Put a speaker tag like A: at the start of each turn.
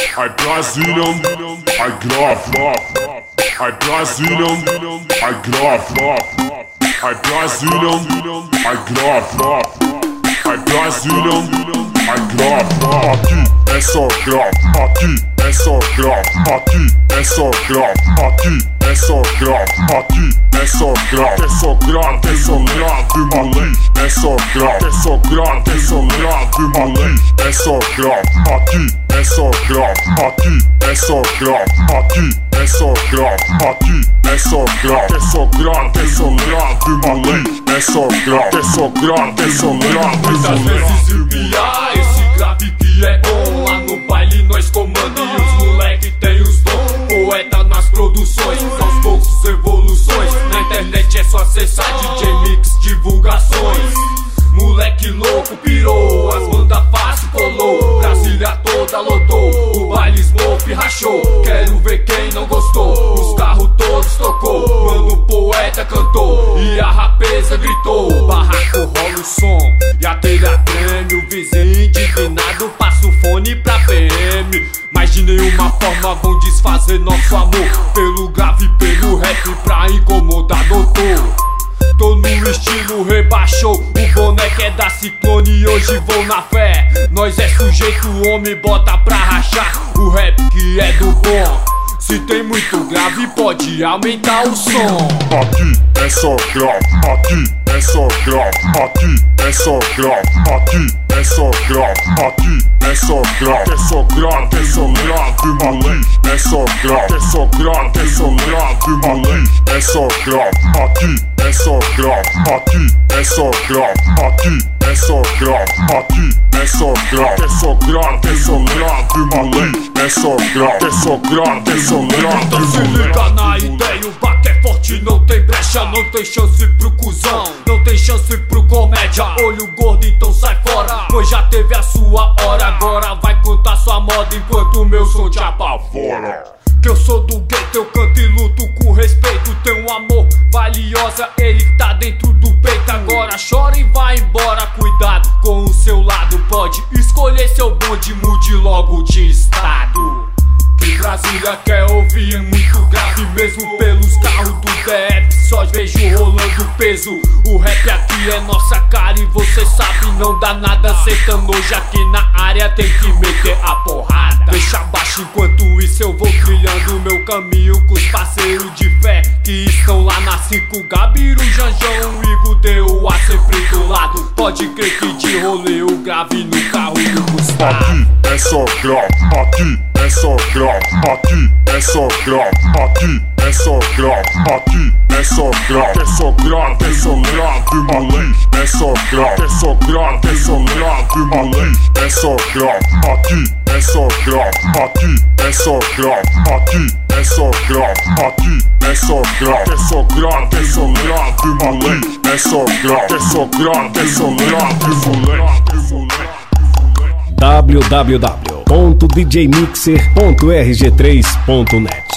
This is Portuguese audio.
A: I Brazilian, I grave. I Brazilian, I grave. I Brazilian, I grave. I Brazilian, I grave. Aqui é só grave, aqui é só grave, aqui é só grave, aqui é só grave, aqui é só grave, é só grave, é só grave, moleque, é só grave, é só grave, é só grave, moleque, é só grave, aqui é só grave, aqui é só grave, aqui é só grave, aqui é só grave, é só grave, é só grave, moleque, é só grave, é só grave, é só grave.
B: Muitas vezes enviar esse grave que é bom. Lá no baile nós comanda e os moleque tem os dons. Poeta nas produções, aos poucos evoluções. Na internet é só acessar DJ Mix divulgações. Moleque louco pirou, as bandas fácil colou. Brasília toda lotou, o baile Smoke rachou. Quero ver quem não gostou, os carros todos tocou. Mano, poeta cantou e a rapeza gritou. O barraco rola o som e a telha treme. O vizinho indignado passa o fone pra PM. Mas de nenhuma forma vão desfazer nosso amor pelo grave, pelo rap pra incomodar doutor. Tô no estilo rebaixou, o boneco é da Ciclone e hoje vou na fé. Nós é sujeito homem, bota pra rachar o rap que é do bom. Se tem muito grave pode aumentar o som.
A: Aqui é só grave, aqui é só grave, aqui é só grave, aqui é só grave, aqui é só grave, é só grave, é só grave, moleque, é só grave, é só grave, é só grave, moleque, é só grave, aqui é só grave, aqui é só grave, aqui é só grave, aqui é só grave, é só grave, é só grave, moleque, é só grave, é só grave, é só grave.
B: Então se liga na ideia, o baque é forte, não tem brecha, não tem chance pro cuzão, não tem chance pro comédia. Olho gordo, então sai fora, pois já teve a sua hora. Agora vai contar sua moda enquanto o meu som te apavora. Que eu sou do gueto, eu canto e luto com respeito. Tenho um amor valiosa, ele tá dentro do peito. Agora chora e vai embora, cuidado com o seu lado. Pode escolher seu bonde, mude logo de estado. Que Brasília quer ouvir é muito grave, mesmo pelos carros do DF só vejo rolando peso. O rap aqui é nossa cara e você sabe, não dá nada. Sentando hoje aqui na área tem que meter a porrada. Deixa abaixo enquanto isso eu vou trilhando meu caminho com os parceiros de fé que estão lá na 5. Gabiru, Janjão, Igor deu a sempre do lado. Pode crer que de rolê o grave no carro do Gustavo.
A: Aqui é só grave, aqui é só grave, aqui é só grave, aqui é só grave, aqui é só grave, é só grave, é só grave, moleque, é só grave, é só grave, é só grave, moleque, é só grave, aqui é só grave, aqui é só grave, aqui é só grave, aqui é só grave, é só grave, é só grave, moleque, é só grave, é só grave, é só grave, moleque.
C: www.djmixer.rg3.net